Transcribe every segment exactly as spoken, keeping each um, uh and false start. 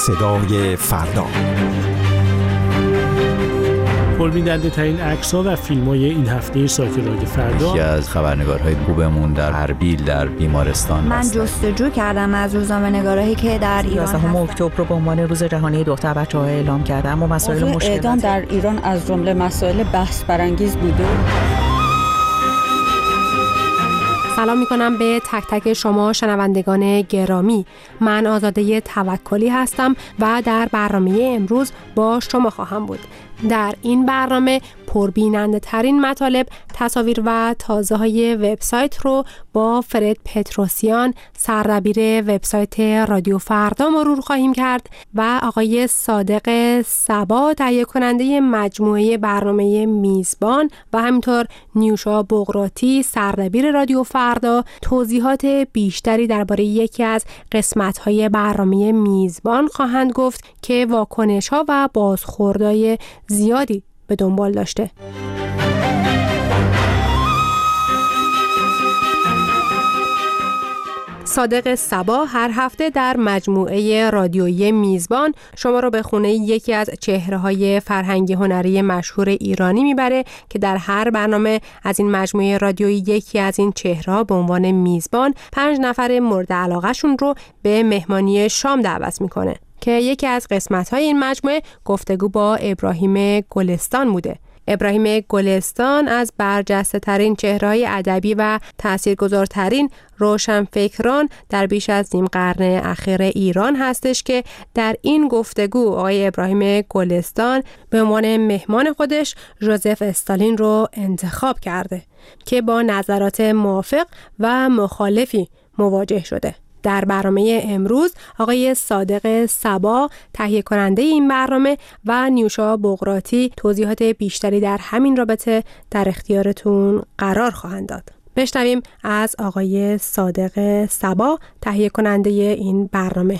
صدای فردا. پربیننده ترین عکس‌ها و فیلم‌های این هفته ساکرای فردا. یکی از خبرنگارهای خوبمون در اربیل در بیمارستان من جستجو کردم از روزنامه‌نگارایی که در ایران یازدهم اکتبر رو به عنوان روز جهانی دختر بچه‌ها اعلام کردم و مسائل مشکلات اعدام در ایران از جمله مسائل بحث برانگیز بوده. سلام میکنم به تک تک شما شنوندگان گرامی. من آزاده توکلی هستم و در برنامه امروز با شما خواهم بود. در این برنامه پربیننده ترین مطالب، تصاویر و تازه های وبسایت رو با فرد پتروسیان، سردبیر وبسایت رادیو فردا مرور خواهیم کرد و آقای صادق صبا، تهیه کننده مجموعه برنامه میزبان، و همینطور نیوشا بغراتی، سردبیر رادیو فردا، توضیحات بیشتری درباره یکی از قسمت‌های برنامه میزبان خواهند گفت که واکنش‌ها و بازخوردهای زیادی به دنبال داشته. صادق صبا هر هفته در مجموعه رادیویی میزبان شما رو به خونه یکی از چهره‌های فرهنگی هنری مشهور ایرانی میبره که در هر برنامه از این مجموعه رادیویی یکی از این چهره‌ها به عنوان میزبان پنج نفر مورد علاقه‌شون رو به مهمانی شام دعوت میکنه که یکی از قسمت‌های این مجموعه گفتگو با ابراهیم گلستان بوده. ابراهیم گلستان از برجسته ترین چهره‌های ادبی و تاثیرگذارترین روشنفکران در بیش از نیم قرن اخیر ایران هستش که در این گفتگو آقای ابراهیم گلستان به عنوان مهمان خودش ژوزف استالین رو انتخاب کرده که با نظرات موافق و مخالفی مواجه شده. در برنامه امروز آقای صادق صبا، تهیه کننده این برنامه، و نیوشا بغراتی توضیحات بیشتری در همین رابطه در اختیارتون قرار خواهند داد. بشنویم از آقای صادق صبا، تهیه کننده این برنامه.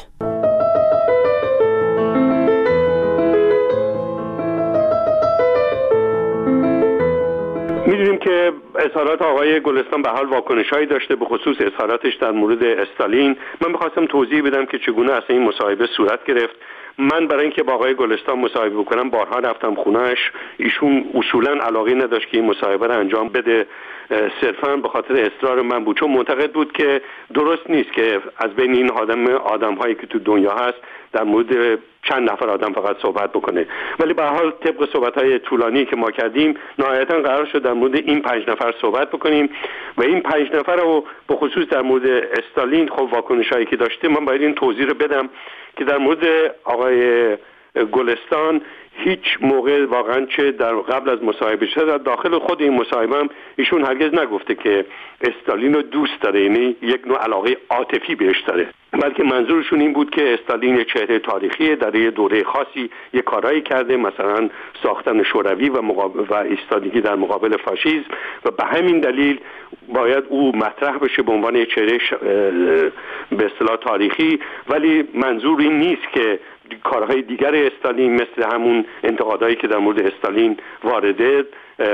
می‌دونیم که اظهارات آقای گلستان به حال واکنش‌هایی داشته، به خصوص اظهاراتش در مورد استالین. من می‌خواستم توضیح بدم که چگونه اصلا این مصاحبه صورت گرفت. من برای اینکه با آقای گلستان مصاحبه بکنم بارها رفتم خونه‌اش. ایشون اصولاً علاقه نداشت که این مصاحبه رو انجام بده، صرفاً به خاطر اصرار من بود، چون معتقد بود که درست نیست که از بین این آدم آدم‌هایی که تو دنیا هست در مورد چند نفر آدم فقط صحبت بکنه. ولی به هر حال طبق صحبت‌های طولانی که ما کردیم نهایتاً قرار شد در مورد این پنج نفر صحبت بکنیم و این پنج نفر رو به خصوص در مورد استالین خب واکنش‌هایی که داشته من باید این توضیح رو بدم که در مورد آقای گلستان هیچ موقع واقعا چه در قبل از مصاحبه شده در داخل خود این مصاحبه هم ایشون هرگز نگفته که استالین رو دوست داره، یعنی یک نوع علاقه عاطفی بهش داره، بلکه منظورشون این بود که استالین یک چهره تاریخیه، در یه دوره خاصی یک کارایی کرده، مثلا ساختن شوروی و مقابل و ایستادگی در مقابل فاشیسم، و به همین دلیل باید او مطرح بشه به عنوان یک چهره ش... به اصطلاح تاریخی. ولی منظور این نیست که کارهای دیگر استالین مثل همون انتقادایی که در مورد استالین وارده،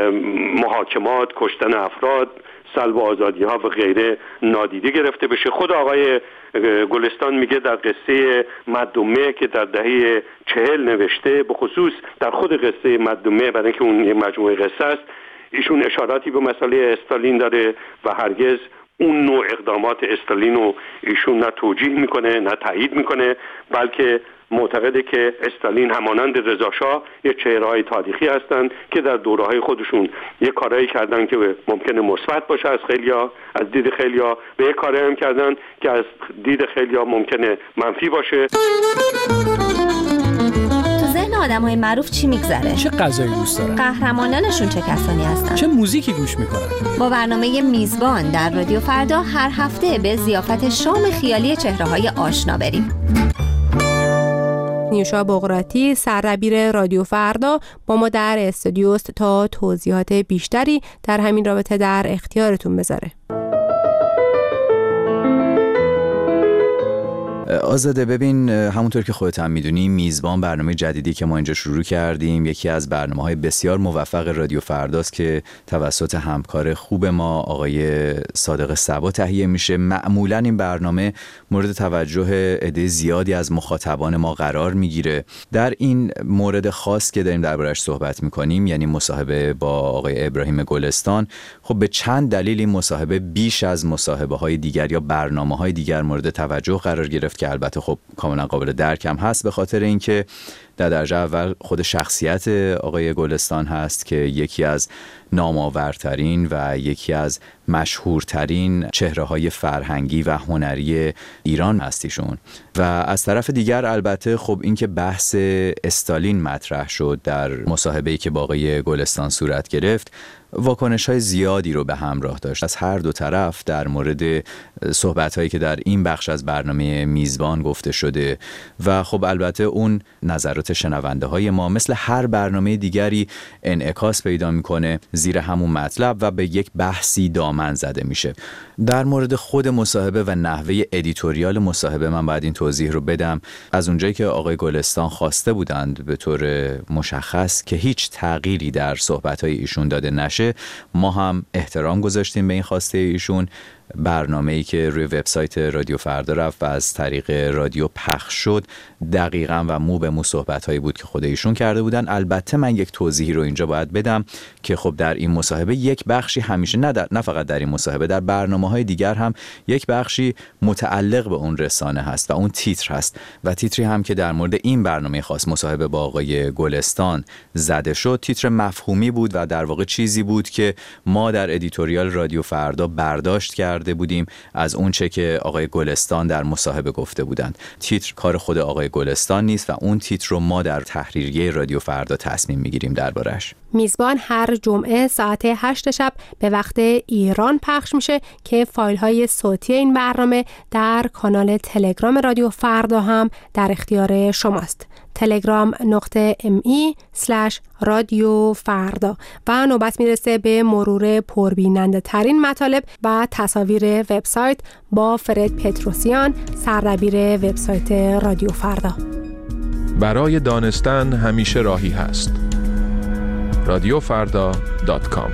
محاکمات، کشتن افراد، سلب آزادی ها و غیره نادیده گرفته بشه. خود آقای گلستان میگه در قصه مدومه که در دهه چهل نوشته، به خصوص در خود قصه مدومه، برای اینکه اون یه مجموعه قصه است، ایشون اشاراتی به مسئله استالین داره و هرگز اون نوع اقدامات استالین رو ایشون نه توجیه میکنه نه تایید میکنه، بلکه معتقده که استالین همانند رضا شاه یه چهره‌های تاریخی هستند که در دوره‌های خودشون یه کارایی کردن که ممکنه مثبت باشه از خیلیا، از دید خیلیا، و یه کاری هم کردن که از دید خیلیا ممکنه منفی باشه. آدم‌های معروف چی میگذره؟ چه غذایی دوست دارن؟ قهرمانانشون چه کسانی هستن؟ چه موزیکی گوش میکنن؟ با برنامه میزبان در رادیو فردا هر هفته به ضیافت شام خیالی چهره‌های آشنا بریم. نیوشا بغراتی، سردبیر رادیو فردا، با ما در استودیوست تا توضیحات بیشتری در همین رابطه در اختیارتون بذاره. آزاده، ببین همونطور که خودت هم میدونی میزبان برنامه جدیدی که ما اینجا شروع کردیم یکی از برنامه‌های بسیار موفق رادیو فرداست که توسط همکار خوب ما آقای صادق صبا تهیه میشه. معمولاً این برنامه مورد توجه عده زیادی از مخاطبان ما قرار میگیره. در این مورد خاص که داریم دربارش صحبت میکنیم، یعنی مصاحبه با آقای ابراهیم گلستان، خب به چند دلیل این مصاحبه بیش از مصاحبه‌های دیگر یا برنامه‌های دیگر مورد توجه قرار گرفت که البته خب کاملا قابل درک هم هست، به خاطر اینکه در درجه اول خود شخصیت آقای گلستان هست که یکی از نامآورترین و یکی از مشهورترین چهره‌های فرهنگی و هنری ایران هستیشون، و از طرف دیگر البته خب اینکه بحث استالین مطرح شد در مصاحبه‌ای که با آقای گلستان صورت گرفت، واکنش‌های زیادی رو به همراه داشت از هر دو طرف در مورد صحبت‌هایی که در این بخش از برنامه میزبان گفته شده، و خب البته اون نظرات شنونده‌های ما مثل هر برنامه دیگری انعکاس پیدا می‌کنه زیر همون مطلب و به یک بحثی دامن زده میشه. در مورد خود مصاحبه و نحوه ادیتوریال مصاحبه من باید این توضیح رو بدم. از اونجایی که آقای گلستان خواسته بودند به طور مشخص که هیچ تغییری در صحبت‌های ایشون داده نشه، ما هم احترام گذاشتیم به این خواسته ایشون. برنامه‌ای که روی وبسایت رادیو فردا رفت و از طریق رادیو پخش شد دقیقاً و مو به مو صحبت‌هایی بود که خود ایشون کرده بودن. البته من یک توضیحی رو اینجا باید بدم که خب در این مصاحبه یک بخشی همیشه نه, در... نه فقط در این مصاحبه، در برنامه‌های دیگر هم یک بخشی متعلق به اون رسانه هست و اون تیتر هست، و تیتری هم که در مورد این برنامه خاص مصاحبه با آقای گلستان زده شد تیتر مفهومی بود و در واقع چیزی بود که ما در ادیتوریال رادیو فردا برداشت کرد بودیم از اون چه که آقای گلستان در مصاحبه گفته بودند. تیتر کار خود آقای گلستان نیست و اون تیتر رو ما در تحریریه رادیو فردا تصمیم میگیریم دربارش. میزبان هر جمعه ساعت هشت شب به وقت ایران پخش میشه که فایل های صوتی این برنامه در کانال تلگرام رادیو فردا هم در اختیار شماست. تلگرام نقطه ام ای سلش رادیو فردا. و نوبت میرسه به مرور پربیننده ترین مطالب و تصاویر وبسایت با فرد پتروسیان، سردبیر وبسایت رادیو فردا. برای دانستن همیشه راهی هست. رادیو فردا دات کام.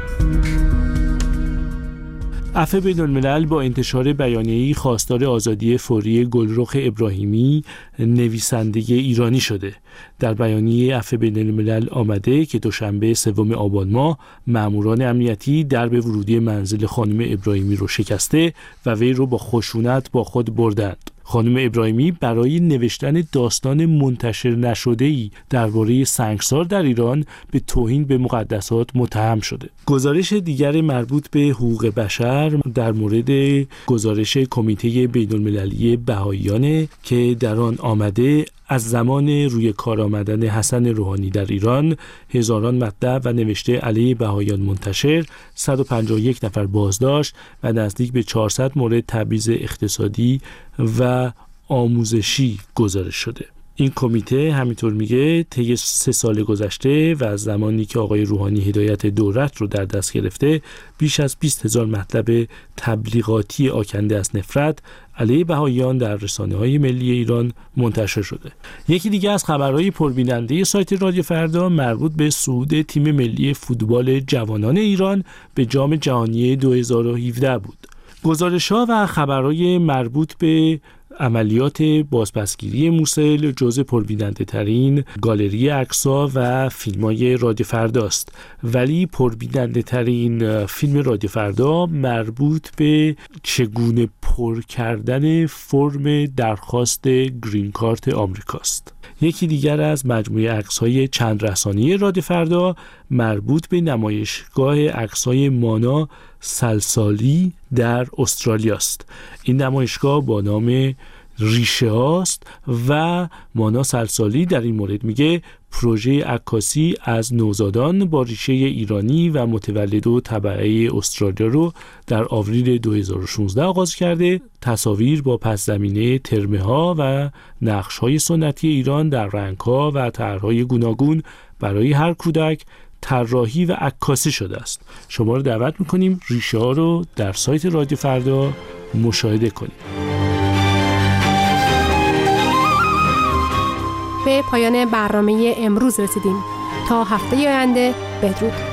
عفو بین‌الملل با انتشار بیانیه‌ای خواستار آزادی فوری گلرخ ابراهیمی نویسنده ایرانی شده. در بیانیه عفو بین‌الملل آمده که دوشنبه سوم آبان ماه ماموران امنیتی درب ورودی منزل خانم ابراهیمی رو شکسته و وی رو با خشونت با خود بردند. خانم ابراهیمی برای نوشتن داستان منتشر نشده‌ای درباره سنگسار در ایران به توهین به مقدسات متهم شده. گزارش دیگر مربوط به حقوق بشر در مورد گزارش کمیته بین‌المللی بهائیان که در آن آمده از زمان روی کار آمدن حسن روحانی در ایران هزاران مطلب و نوشته علیه بهائیان منتشر، صد و پنجاه و یک نفر بازداشت و نزدیک به چهارصد مورد تبعیض اقتصادی و آموزشی گزارش شده. این کمیته همینطور میگه طی سه سال گذشته و از زمانی که آقای روحانی هدایت دولت رو در دست گرفته بیش از بیست هزار مطلب تبلیغاتی آکنده از نفرت علیه بهائیان در رسانه‌های ملی ایران منتشر شده. یکی دیگه از خبرهای پربیننده سایت رادیو فردا مربوط به صعود تیم ملی فوتبال جوانان ایران به جام جهانی دو هزار و هفده بود. گزارش‌ها و خبرهای مربوط به عملیات بازپسگیری موسل جزء پربیننده ترین گالری عکس‌ها و فیلم‌های رادیو فرداست، ولی پربیننده ترین فیلم رادیو فردا مربوط به چگونه پر کردن فرم درخواست گرین کارت آمریکاست. یکی دیگر از مجموعه عکس‌های چند رسانه‌ای رادیو فردا مربوط به نمایشگاه عکس‌های مانا سلسالی در استرالیا است. این نمایشگاه با نام ریشه هاست و مانا سلسالی در این مورد میگه پروژه عکاسی از نوزادان با ریشه ایرانی و متولد و تبعه استرالیا رو در آوریل دو هزار و شانزده آغاز کرده. تصاویر با پس زمینه ترمه ها و نقش های سنتی ایران در رنگ ها و طرح‌های گوناگون برای هر کودک طراحی و عکاسی شده است. شما رو دعوت میکنیم ریشه ها رو در سایت رادیو فردا مشاهده کنید. به پایان برنامه امروز رسیدیم. تا هفته آینده بدرود.